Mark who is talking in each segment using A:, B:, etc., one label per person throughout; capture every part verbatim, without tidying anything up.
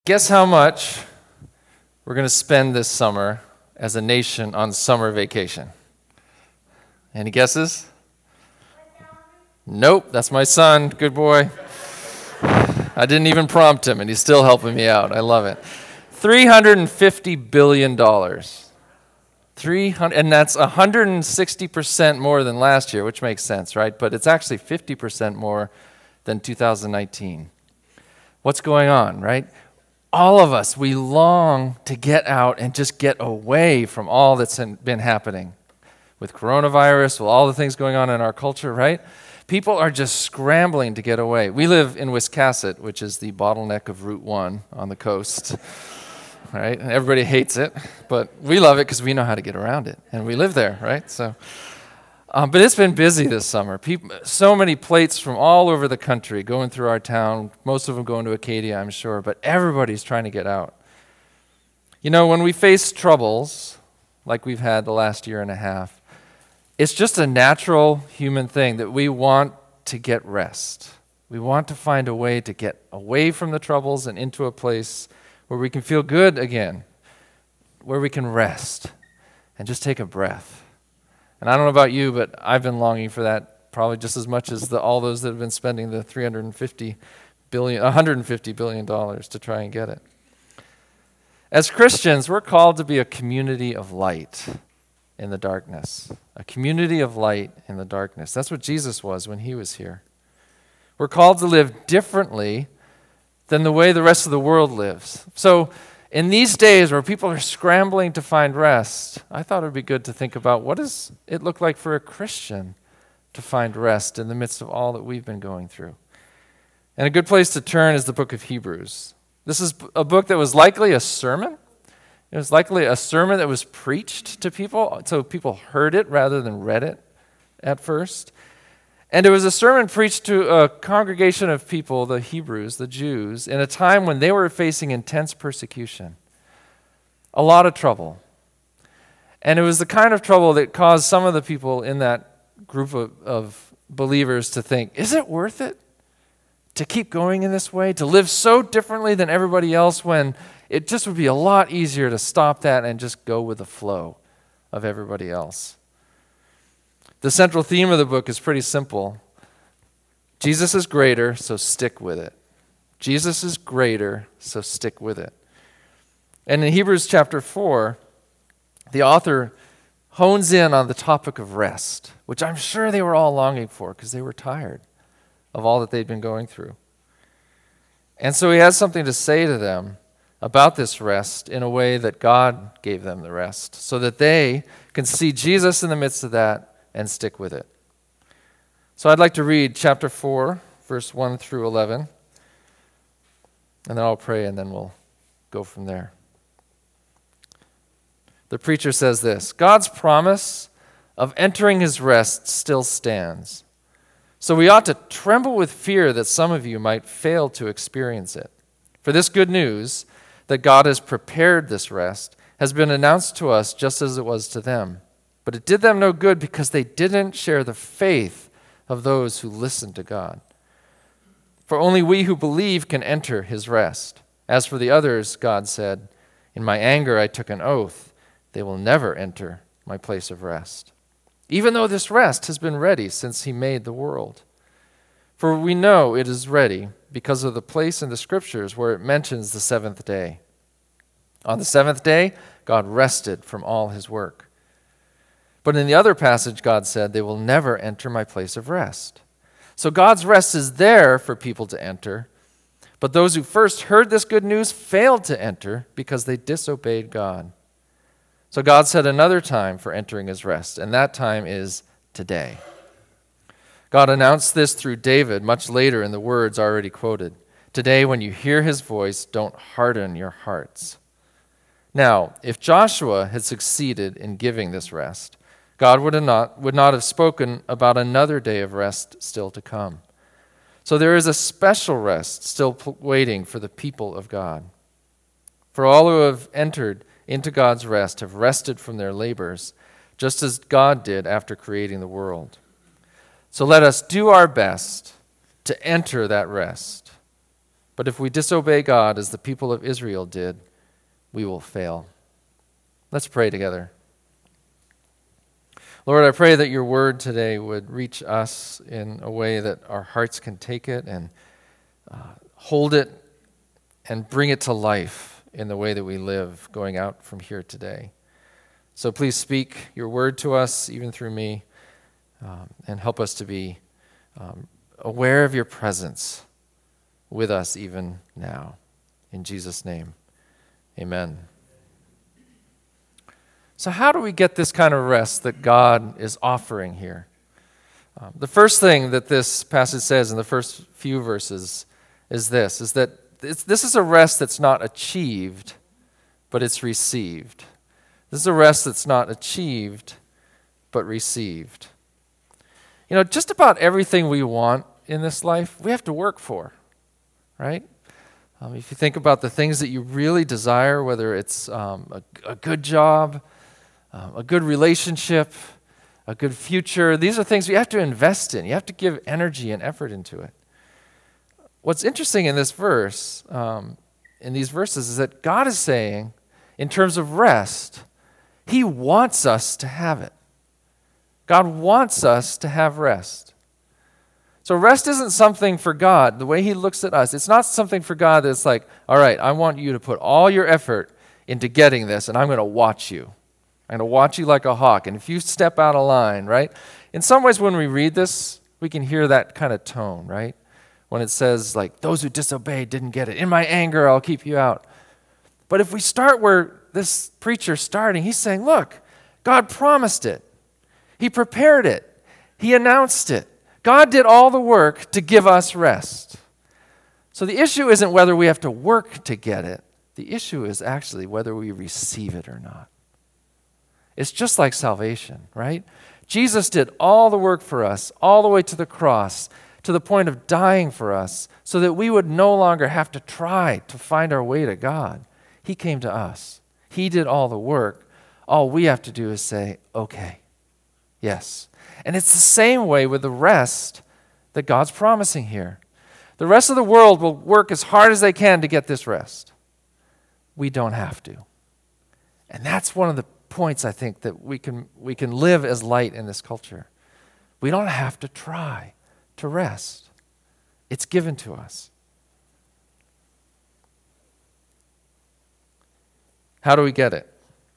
A: Guess how much we're going to spend this summer as a nation on summer vacation? Any guesses? Nope, that's my son. Good boy. I didn't even prompt him, and he's still helping me out. I love it. three hundred fifty billion dollars. three hundred, and that's one hundred sixty percent more than last year, which makes sense, right? But it's actually fifty percent more than two thousand nineteen. What's going on, right? All of us, we long to get out and just get away from all that's been happening with coronavirus, with all the things going on in our culture, right? People are just scrambling to get away. We live in Wiscasset, which is the bottleneck of Route one on the coast, right? And everybody hates it, but we love it because we know how to get around it, and we live there, right? So, um, but it's been busy this summer. People, so many plates from all over the country going through our town, most of them going to Acadia, I'm sure, but everybody's trying to get out. You know, when we face troubles, like we've had the last year and a half, it's just a natural human thing that we want to get rest. We want to find a way to get away from the troubles and into a place where we can feel good again, where we can rest and just take a breath. And I don't know about you, but I've been longing for that probably just as much as the, all those that have been spending the three hundred fifty billion, one hundred fifty billion dollars to try and get it. As Christians, we're called to be a community of light in the darkness. A community of light in the darkness. That's what Jesus was when he was here. We're called to live differently than the way the rest of the world lives. So in these days where people are scrambling to find rest, I thought it would be good to think about what does it look like for a Christian to find rest in the midst of all that we've been going through. And a good place to turn is the book of Hebrews. This is a book that was likely a sermon. It was likely a sermon that was preached to people, so people heard it rather than read it at first. And it was a sermon preached to a congregation of people, the Hebrews, the Jews, in a time when they were facing intense persecution, a lot of trouble. And it was the kind of trouble that caused some of the people in that group of, of believers to think, is it worth it to keep going in this way, to live so differently than everybody else when it just would be a lot easier to stop that and just go with the flow of everybody else? The central theme of the book is pretty simple. Jesus is greater, so stick with it. Jesus is greater, so stick with it. And in Hebrews chapter four, the author hones in on the topic of rest, which I'm sure they were all longing for because they were tired of all that they'd been going through. And so he has something to say to them about this rest in a way that God gave them the rest, so that they can see Jesus in the midst of that and stick with it. So I'd like to read chapter four, verse one through eleven, and then I'll pray and then we'll go from there. The preacher says this: God's promise of entering his rest still stands. So we ought to tremble with fear that some of you might fail to experience it. For this good news, that God has prepared this rest, has been announced to us just as it was to them. But it did them no good because they didn't share the faith of those who listened to God. For only we who believe can enter his rest. As for the others, God said, in my anger I took an oath, they will never enter my place of rest. Even though this rest has been ready since he made the world. For we know it is ready because of the place in the scriptures where it mentions the seventh day. On the seventh day, God rested from all his work. But in the other passage, God said, they will never enter my place of rest. So God's rest is there for people to enter, but those who first heard this good news failed to enter because they disobeyed God. So God set another time for entering his rest, and that time is today. God announced this through David much later in the words already quoted. Today, when you hear his voice, don't harden your hearts. Now, if Joshua had succeeded in giving this rest, God would have not, would not have spoken about another day of rest still to come. So there is a special rest still p- waiting for the people of God. For all who have entered into God's rest have rested from their labors, just as God did after creating the world. So let us do our best to enter that rest. But if we disobey God as the people of Israel did, we will fail. Let's pray together. Lord, I pray that your word today would reach us in a way that our hearts can take it and uh, hold it and bring it to life in the way that we live going out from here today. So please speak your word to us, even through me, um, and help us to be um, aware of your presence with us even now. In Jesus' name, amen. So how do we get this kind of rest that God is offering here? Um, the first thing that this passage says in the first few verses is this, is that it's, this is a rest that's not achieved, but it's received. This is a rest that's not achieved, but received. You know, just about everything we want in this life, we have to work for, right? Um, if you think about the things that you really desire, whether it's um, a, a good job, um, a good relationship, a good future, these are things you have to invest in. You have to give energy and effort into it. What's interesting in this verse, um, in these verses, is that God is saying, in terms of rest, he wants us to have it. God wants us to have rest. So rest isn't something for God, the way he looks at us. It's not something for God that's like, all right, I want you to put all your effort into getting this, and I'm going to watch you. I'm going to watch you like a hawk. And if you step out of line, right? In some ways, when we read this, we can hear that kind of tone, right? When it says, like, those who disobeyed didn't get it. In my anger, I'll keep you out. But if we start where this preacher's starting, he's saying, look, God promised it. He prepared it. He announced it. God did all the work to give us rest. So the issue isn't whether we have to work to get it. The issue is actually whether we receive it or not. It's just like salvation, right? Jesus did all the work for us, all the way to the cross, to the point of dying for us, so that we would no longer have to try to find our way to God. He came to us. He did all the work. All we have to do is say, okay, yes. And it's the same way with the rest that God's promising here. The rest of the world will work as hard as they can to get this rest. We don't have to. And that's one of the points, I think, that we can we can live as light in this culture. We don't have to try to rest. It's given to us. How do we get it?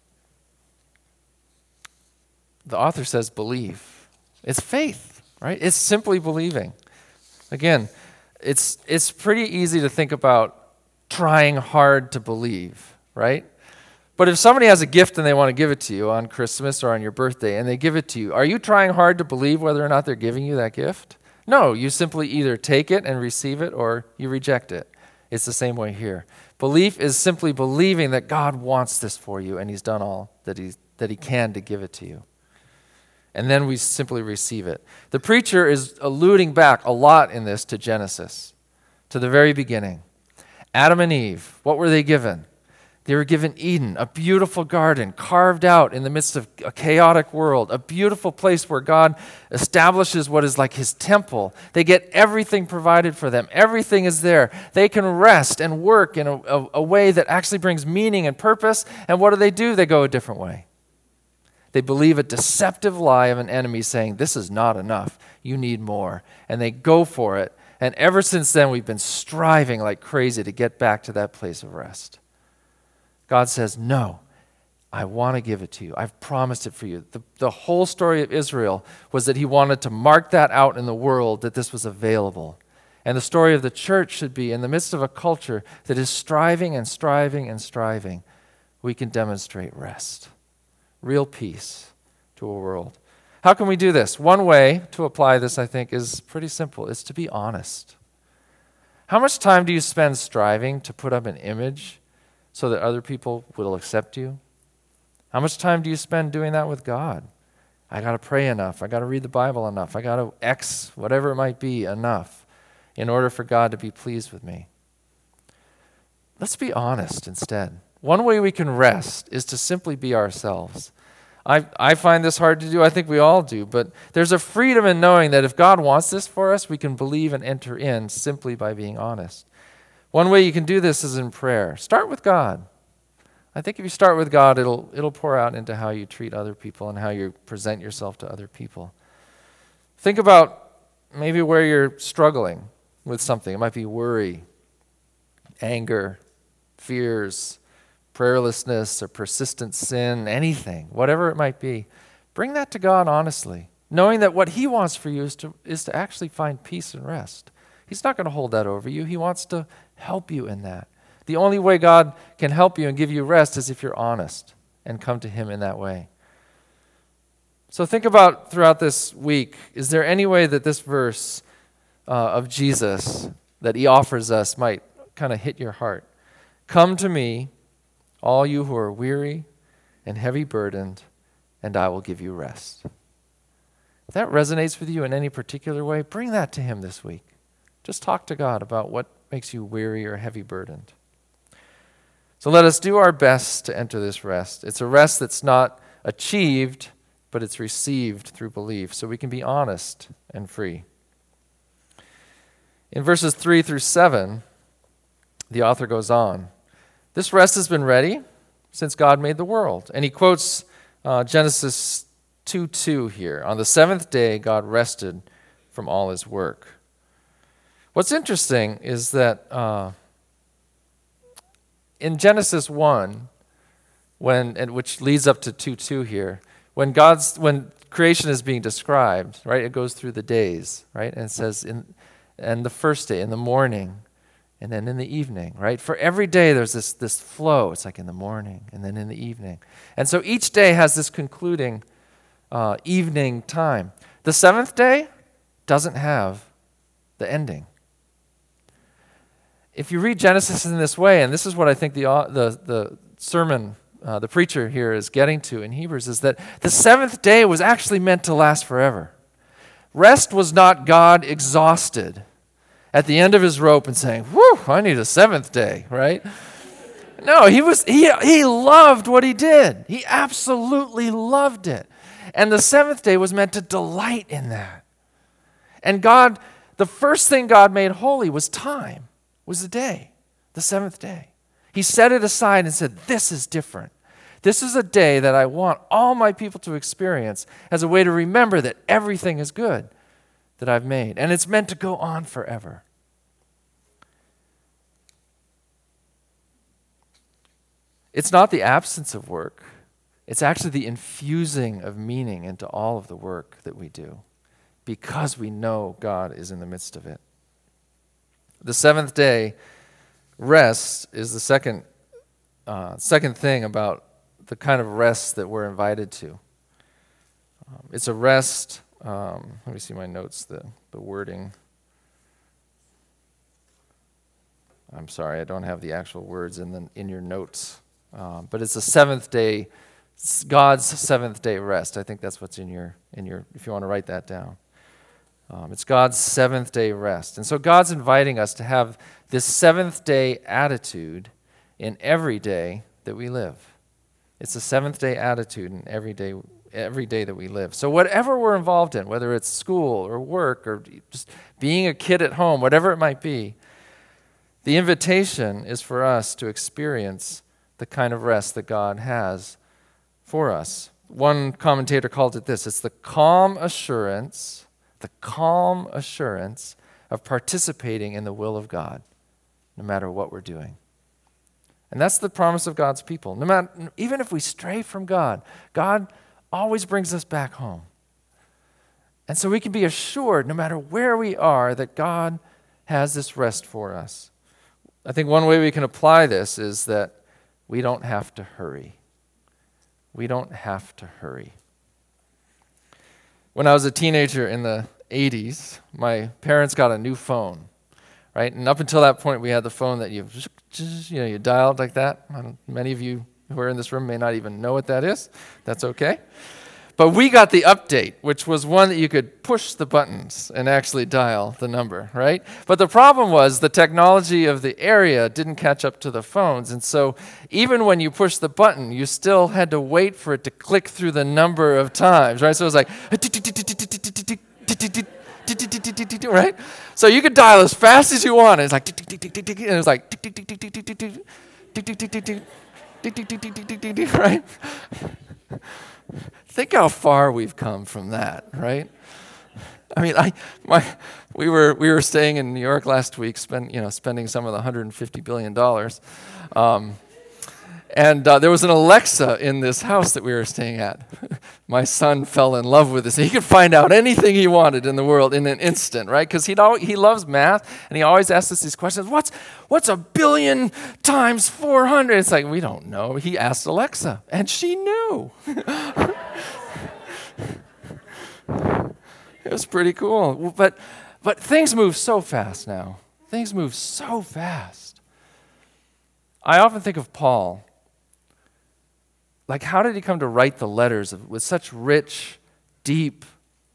A: The author says believe. It's faith, right? It's simply believing. Again, it's it's pretty easy to think about trying hard to believe, right? But if somebody has a gift and they want to give it to you on Christmas or on your birthday and they give it to you, are you trying hard to believe whether or not they're giving you that gift? No, you simply either take it and receive it or you reject it. It's the same way here. Belief is simply believing that God wants this for you and he's done all that he, that he can to give it to you. And then we simply receive it. The preacher is alluding back a lot in this to Genesis, to the very beginning. Adam and Eve, what were they given? They were given Eden, a beautiful garden carved out in the midst of a chaotic world, a beautiful place where God establishes what is like his temple. They get everything provided for them. Everything is there. They can rest and work in a, a, a way that actually brings meaning and purpose. And what do they do? They go a different way. They believe a deceptive lie of an enemy saying, this is not enough. You need more. And they go for it. And ever since then, we've been striving like crazy to get back to that place of rest. God says, no, I want to give it to you. I've promised it for you. The, the whole story of Israel was that he wanted to mark that out in the world, that this was available. And the story of the church should be, in the midst of a culture that is striving and striving and striving, we can demonstrate rest, real peace to a world. How can we do this? One way to apply this, I think, is pretty simple. It's to be honest. How much time do you spend striving to put up an image so that other people will accept you? How much time do you spend doing that with God? I got to pray enough. I got to read the Bible enough. I got to X, whatever it might be, enough in order for God to be pleased with me. Let's be honest instead. One way we can rest is to simply be ourselves. I, I find this hard to do. I think we all do. But there's a freedom in knowing that if God wants this for us, we can believe and enter in simply by being honest. One way you can do this is in prayer. Start with God. I think if you start with God, it'll it'll pour out into how you treat other people and how you present yourself to other people. Think about maybe where you're struggling with something. It might be worry, anger, fears, prayerlessness, or persistent sin, anything, whatever it might be. Bring that to God honestly, knowing that what he wants for you is to, is to actually find peace and rest. He's not going to hold that over you. He wants to help you in that. The only way God can help you and give you rest is if you're honest and come to him in that way. So think about throughout this week, is there any way that this verse uh, of Jesus that he offers us might kind of hit your heart? Come to me, all you who are weary and heavy burdened, and I will give you rest. If that resonates with you in any particular way, bring that to him this week. Just talk to God about what makes you weary or heavy burdened. So let us do our best to enter this rest. It's a rest that's not achieved, but it's received through belief, so we can be honest and free. In verses three through seven, the author goes on. This rest has been ready since God made the world. And he quotes uh, Genesis two two here. On the seventh day, God rested from all his work. What's interesting is that uh, in Genesis one, when and which leads up to two two here, when God's when creation is being described, right, it goes through the days, right, and it says in and the first day in the morning, and then in the evening, right? For every day there's this this flow. It's like in the morning and then in the evening, and so each day has this concluding uh, evening time. The seventh day doesn't have the ending. If you read Genesis in this way, and this is what I think the uh, the the sermon, uh, the preacher here is getting to in Hebrews, is that the seventh day was actually meant to last forever. Rest was not God exhausted at the end of his rope and saying, "Whew, I need a seventh day," right? No, he was he he loved what he did. He absolutely loved it. And the seventh day was meant to delight in that. And God, the first thing God made holy was time. Was the day, the seventh day. He set it aside and said, this is different. This is a day that I want all my people to experience as a way to remember that everything is good that I've made. And it's meant to go on forever. It's not the absence of work. It's actually the infusing of meaning into all of the work that we do because we know God is in the midst of it. The seventh day rest is the second uh, second thing about the kind of rest that we're invited to. Um, it's a rest, um, let me see my notes, the, the wording. I'm sorry, I don't have the actual words in the in your notes. Um, but it's a seventh day, God's seventh day rest. I think that's what's in your in your if you want to write that down. Um, it's God's seventh day rest. And so God's inviting us to have this seventh day attitude in every day that we live. It's a seventh day attitude in every day, every day that we live. So whatever we're involved in, whether it's school or work or just being a kid at home, whatever it might be, the invitation is for us to experience the kind of rest that God has for us. One commentator called it this: it's the calm assurance the calm assurance of participating in the will of God, no matter what we're doing. And that's the promise of God's people. No matter, even if we stray from God, God always brings us back home. And so we can be assured, no matter where we are, that God has this rest for us. I think one way we can apply this is that we don't have to hurry. We don't have to hurry. When I was a teenager in the eighties, my parents got a new phone, right? And up until that point, we had the phone that you, you know, you dialed like that. Many of you who are in this room may not even know what that is. That's okay. But we got the update, which was one that you could push the buttons and actually dial the number, right? But the problem was the technology of the area didn't catch up to the phones. And so even when you pushed the button, you still had to wait for it to click through the number of times, right? So it was like, right? So you could dial as fast as you want. It's like, and it's like, right? Think how far we've come from that, right? I mean, I my we were we were staying in New York last week, spend you know spending some of the one hundred fifty billion dollars, um, and uh, there was an Alexa in this house that we were staying at. My son fell in love with this. He could find out anything he wanted in the world in an instant, right? Because he he loves math, and he always asks us these questions. What's what's a billion times four hundred? It's like we don't know. He asked Alexa, and she knew. It was pretty cool. But but things move so fast now. Things move so fast. I often think of Paul. Like, how did he come to write the letters of, with such rich, deep,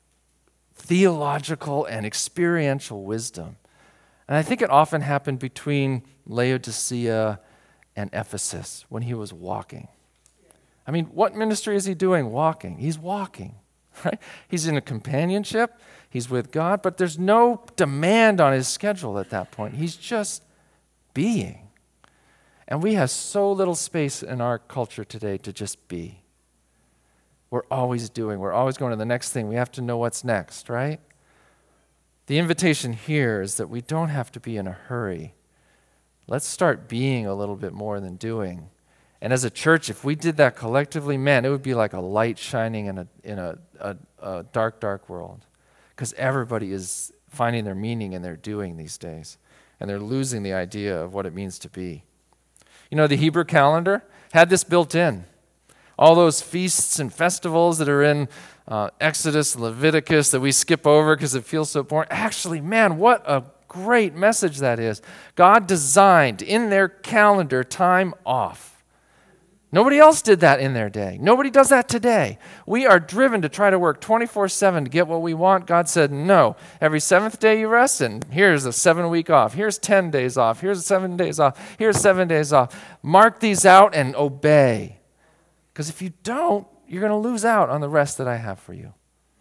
A: theological and experiential wisdom? And I think it often happened between Laodicea and Ephesus when he was walking. I mean, what ministry is he doing walking? He's walking. Right? He's in a companionship, he's with God, but there's no demand on his schedule at that point. He's just being. And we have so little space in our culture today to just be. We're always doing, we're always going to the next thing. We have to know what's next, right? The invitation here is that we don't have to be in a hurry. Let's start being a little bit more than doing. And as a church, if we did that collectively, man, it would be like a light shining in a in a, a, a dark, dark world. Because everybody is finding their meaning in their doing these days. And they're losing the idea of what it means to be. You know, the Hebrew calendar had this built in. All those feasts and festivals that are in uh, Exodus, Leviticus, that we skip over because it feels so boring. Actually, man, what a great message that is. God designed in their calendar time off. Nobody else did that in their day. Nobody does that today. We are driven to try to work twenty-four seven to get what we want. God said, no. Every seventh day you rest, and here's a seven week off. Here's ten days off. Here's seven days off. Here's seven days off. Mark these out and obey. Because if you don't, you're going to lose out on the rest that I have for you.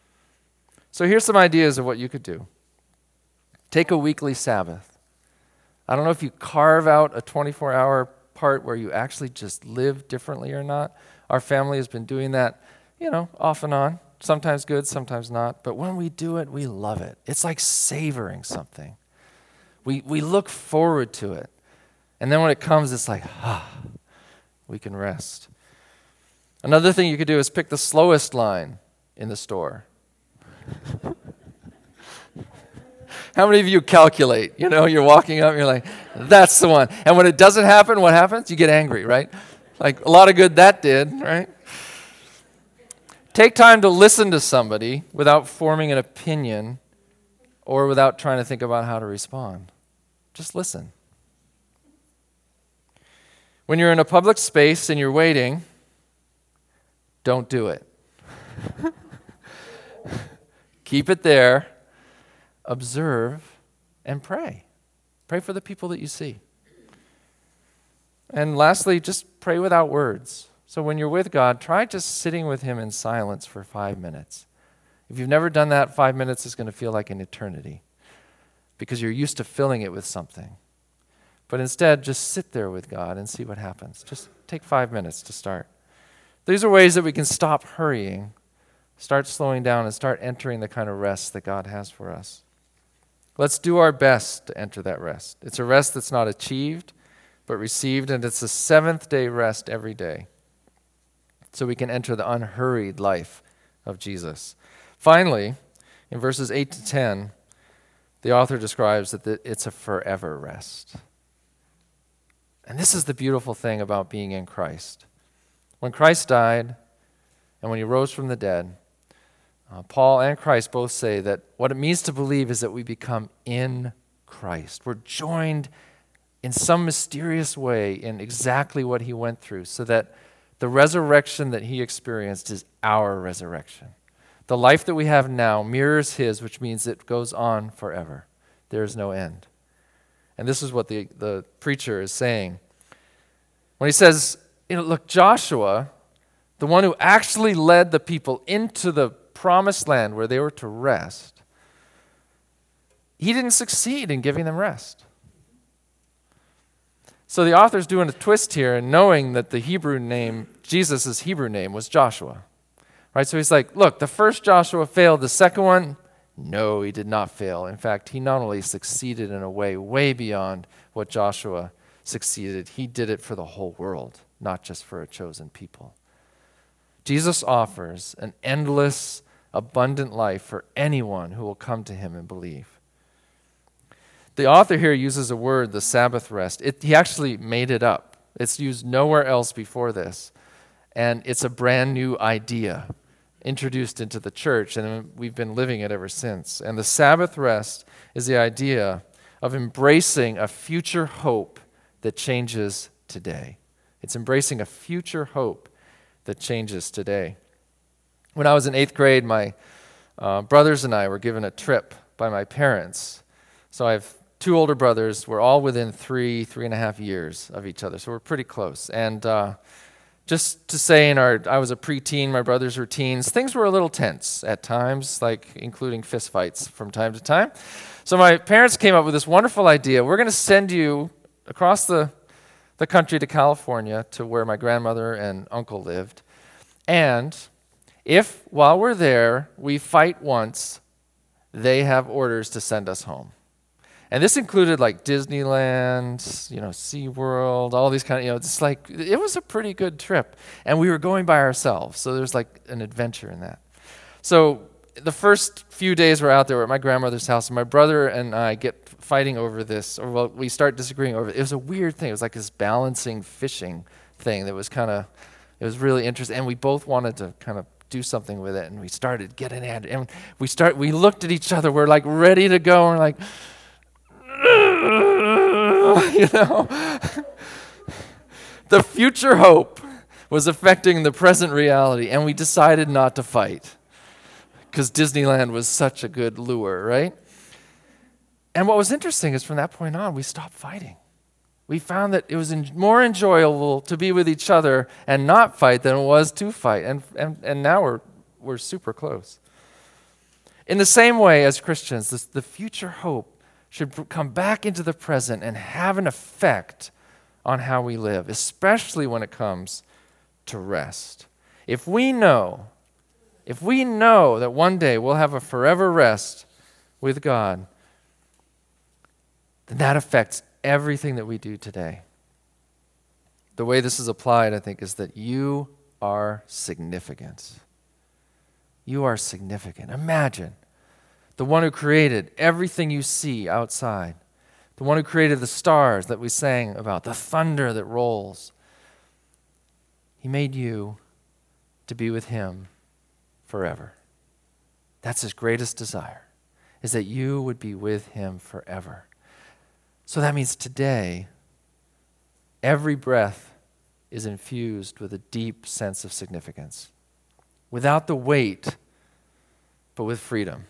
A: So here's some ideas of what you could do. Take a weekly Sabbath. I don't know if you carve out a twenty-four hour part where you actually just live differently or not. Our family has been doing that, you know, off and on. Sometimes good, sometimes not. But when we do it, we love it. It's like savoring something. We we look forward to it. And then when it comes, it's like, ah, we can rest. Another thing you could do is pick the slowest line in the store. How many of you calculate? You know, you're walking up, and you're like, that's the one. And when it doesn't happen, what happens? You get angry, right? Like, a lot of good that did, right? Take time to listen to somebody without forming an opinion or without trying to think about how to respond. Just listen. When you're in a public space and you're waiting, don't do it. Keep it there. Observe and pray. Pray for the people that you see. And lastly, just pray without words. So when you're with God, try just sitting with him in silence for five minutes. If you've never done that, five minutes is going to feel like an eternity because you're used to filling it with something. But instead, just sit there with God and see what happens. Just take five minutes to start. These are ways that we can stop hurrying, start slowing down, and start entering the kind of rest that God has for us. Let's do our best to enter that rest. It's a rest that's not achieved, but received, and it's a seventh-day rest every day. So we can enter the unhurried life of Jesus. Finally, in verses eight to ten, the author describes that it's a forever rest. And this is the beautiful thing about being in Christ. When Christ died and when he rose from the dead, uh, Paul and Christ both say that what it means to believe is that we become in Christ. We're joined in some mysterious way in exactly what he went through, so that the resurrection that he experienced is our resurrection. The life that we have now mirrors his, which means it goes on forever. There is no end. And this is what the, the preacher is saying. When he says, you know, look, Joshua, the one who actually led the people into the promised land where they were to rest, he didn't succeed in giving them rest. So the author's doing a twist here and knowing that the Hebrew name, Jesus' Hebrew name, was Joshua. Right? So he's like, look, the first Joshua failed. The second one, no, he did not fail. In fact, he not only succeeded in a way way beyond what Joshua succeeded, he did it for the whole world, not just for a chosen people. Jesus offers an endless, abundant life for anyone who will come to him and believe. The author here uses a word, the Sabbath rest. It, he actually made it up. It's used nowhere else before this. And it's a brand new idea introduced into the church, and we've been living it ever since. And the Sabbath rest is the idea of embracing a future hope that changes today. It's embracing a future hope that changes today. When I was in eighth grade, my uh, brothers and I were given a trip by my parents. So I have two older brothers. We're all within three, three and a half years of each other, so we're pretty close. And uh, just to say, in our, I was a preteen, my brothers were teens. Things were a little tense at times, like including fistfights from time to time. So my parents came up with this wonderful idea. We're going to send you across the, the country to California to where my grandmother and uncle lived. And if, while we're there, we fight once, they have orders to send us home. And this included like Disneyland, you know, SeaWorld, all these kind of, you know, it's like, it was a pretty good trip. And we were going by ourselves, so there's like an adventure in that. So the first few days we're out there, we're at my grandmother's house, and my brother and I get fighting over this, or well, we start disagreeing over it. It was a weird thing. It was like this balancing fishing thing that was kind of, it was really interesting. And we both wanted to kind of do something with it, and we started getting at it. And we start, we looked at each other, we're like ready to go, and we're like, you know, the future hope was affecting the present reality, and we decided not to fight because Disneyland was such a good lure, right? And what was interesting is from that point on, we stopped fighting. We found that it was en- more enjoyable to be with each other and not fight than it was to fight, and and, and now we're we're super close. In the same way, as Christians, this, the future hope should come back into the present and have an effect on how we live, especially when it comes to rest. If we know, if we know that one day we'll have a forever rest with God, then that affects everything that we do today. The way this is applied, I think, is that you are significant. You are significant. Imagine the one who created everything you see outside, the one who created the stars that we sang about, the thunder that rolls. He made you to be with him forever. That's his greatest desire, is that you would be with him forever. So that means today, every breath is infused with a deep sense of significance, without the weight, but with freedom.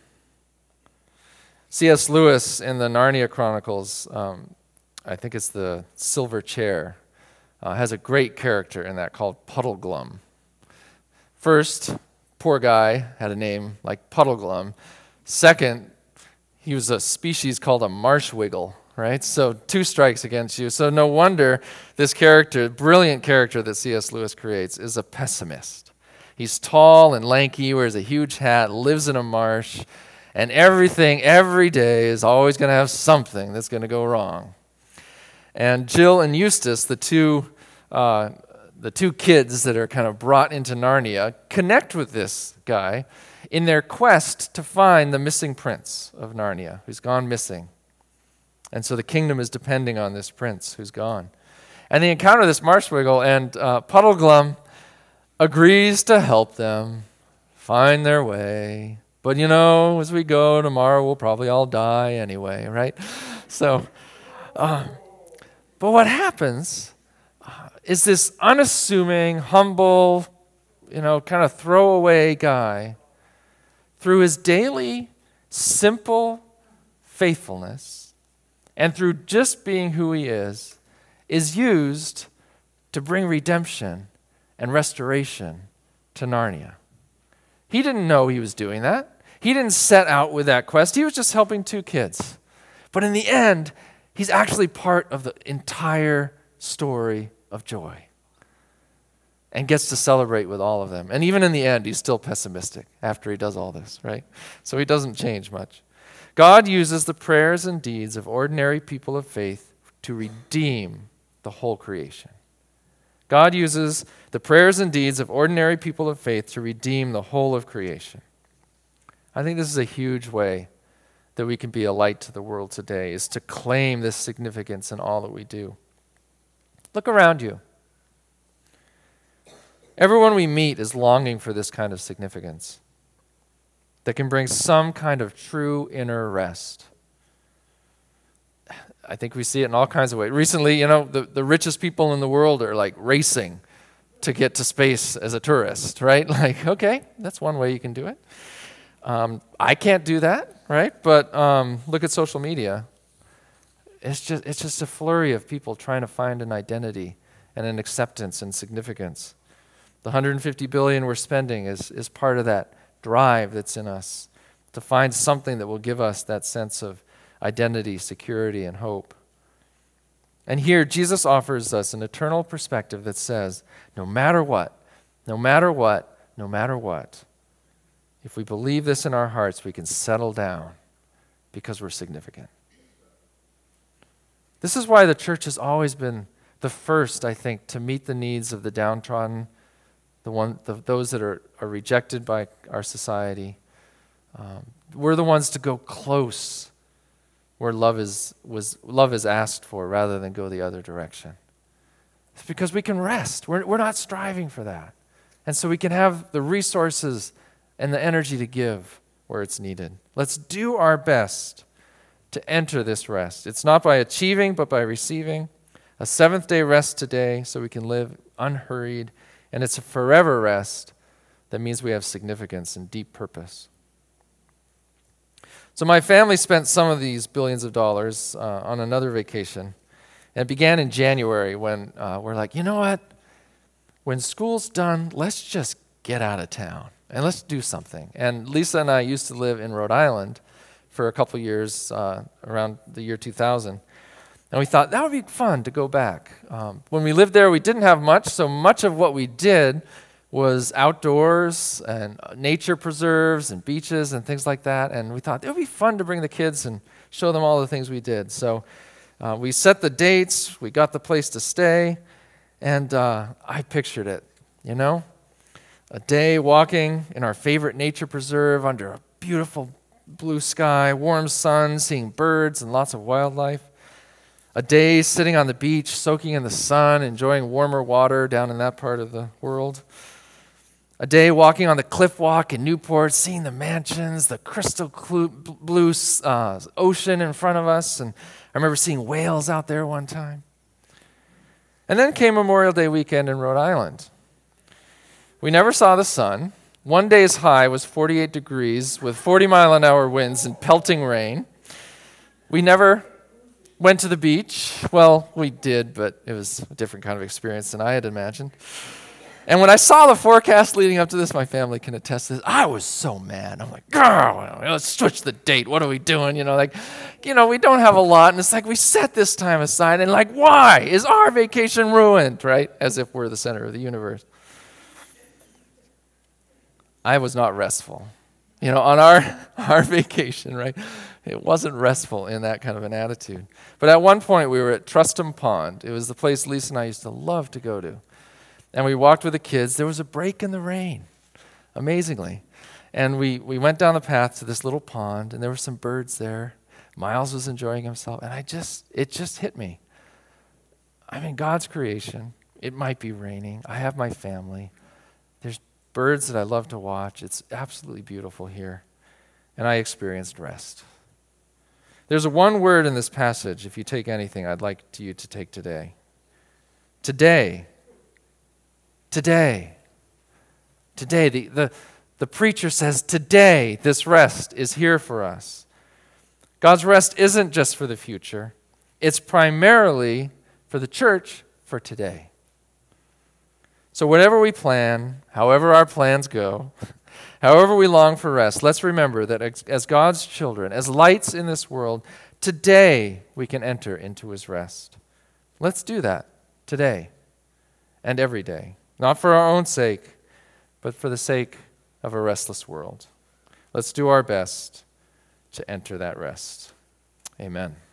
A: C S Lewis in the Narnia Chronicles, um, I think it's the Silver Chair, uh, has a great character in that called Puddleglum. First, poor guy had a name like Puddleglum. Second, he was a species called a marshwiggle, right? So two strikes against you. So no wonder this character, brilliant character that C S Lewis creates, is a pessimist. He's tall and lanky, wears a huge hat, lives in a marsh, and everything, every day, is always going to have something that's going to go wrong. And Jill and Eustace, the two, uh, the two kids that are kind of brought into Narnia, connect with this guy in their quest to find the missing prince of Narnia, who's gone missing. And so the kingdom is depending on this prince who's gone. And they encounter this marshwiggle, and uh, Puddleglum agrees to help them find their way. But, you know, as we go tomorrow, we'll probably all die anyway, right? So, uh, but what happens uh, is this unassuming, humble, you know, kind of throwaway guy, through his daily, simple faithfulness, and through just being who he is, is used to bring redemption and restoration to Narnia. He didn't know he was doing that. He didn't set out with that quest. He was just helping two kids. But in the end, he's actually part of the entire story of joy and gets to celebrate with all of them. And even in the end, he's still pessimistic after he does all this, right? So he doesn't change much. God uses the prayers and deeds of ordinary people of faith to redeem the whole creation. God uses the prayers and deeds of ordinary people of faith to redeem the whole of creation. I think this is a huge way that we can be a light to the world today, is to claim this significance in all that we do. Look around you. Everyone we meet is longing for this kind of significance that can bring some kind of true inner rest. I think we see it in all kinds of ways. Recently, you know, the, the richest people in the world are like racing to get to space as a tourist, right? Like, okay, that's one way you can do it. Um, I can't do that, right? But um, look at social media. It's just it's just a flurry of people trying to find an identity and an acceptance and significance. The one hundred fifty billion dollars we're spending is, is part of that drive that's in us to find something that will give us that sense of identity, security, and hope. And here, Jesus offers us an eternal perspective that says, no matter what, no matter what, no matter what, if we believe this in our hearts, we can settle down because we're significant. This is why the church has always been the first, I think, to meet the needs of the downtrodden, the one, the, those that are, are rejected by our society. Um, we're the ones to go close where love is was love is asked for, rather than go the other direction. It's because we can rest. We're we're not striving for that, and so we can have the resources and the energy to give where it's needed. Let's do our best to enter this rest. It's not by achieving, but by receiving. A seventh day rest today so we can live unhurried, and it's a forever rest that means we have significance and deep purpose. So my family spent some of these billions of dollars uh, on another vacation. And it began in January when uh, we're like, you know what? When school's done, let's just get out of town and let's do something. And Lisa and I used to live in Rhode Island for a couple years uh, around the year two thousand. And we thought that would be fun to go back. Um, when we lived there, we didn't have much, so much of what we did was outdoors and nature preserves and beaches and things like that. And we thought it would be fun to bring the kids and show them all the things we did. So uh, we set the dates, we got the place to stay, and uh, I pictured it, you know? A day walking in our favorite nature preserve under a beautiful blue sky, warm sun, seeing birds and lots of wildlife. A day sitting on the beach, soaking in the sun, enjoying warmer water down in that part of the world. A day walking on the cliff walk in Newport, seeing the mansions, the crystal blue uh, ocean in front of us. And I remember seeing whales out there one time. And then came Memorial Day weekend in Rhode Island. We never saw the sun. One day's high was forty-eight degrees with forty mile an hour winds and pelting rain. We never went to the beach. Well, we did, but it was a different kind of experience than I had imagined. And when I saw the forecast leading up to this, my family can attest to this, I was so mad. I'm like, girl, let's switch the date. What are we doing? You know, like, you know, we don't have a lot. And it's like, we set this time aside. And like, why? Is our vacation ruined, right? As if we're the center of the universe. I was not restful. You know, on our, our vacation, right? It wasn't restful in that kind of an attitude. But at one point, we were at Trustham Pond. It was the place Lisa and I used to love to go to. And we walked with the kids. There was a break in the rain, amazingly. And we, we went down the path to this little pond, and there were some birds there. Miles was enjoying himself. And I just, it just hit me. I'm in God's creation. It might be raining. I have my family. There's birds that I love to watch. It's absolutely beautiful here. And I experienced rest. There's a one word in this passage, if you take anything, I'd like to you to take today. Today. Today. Today. The, the, the preacher says, today, this rest is here for us. God's rest isn't just for the future. It's primarily for the church for today. So whatever we plan, however our plans go, however we long for rest, let's remember that as God's children, as lights in this world, Today, we can enter into his rest. Let's do that today and every day, not for our own sake, but for the sake of a restless world. Let's do our best to enter that rest. Amen.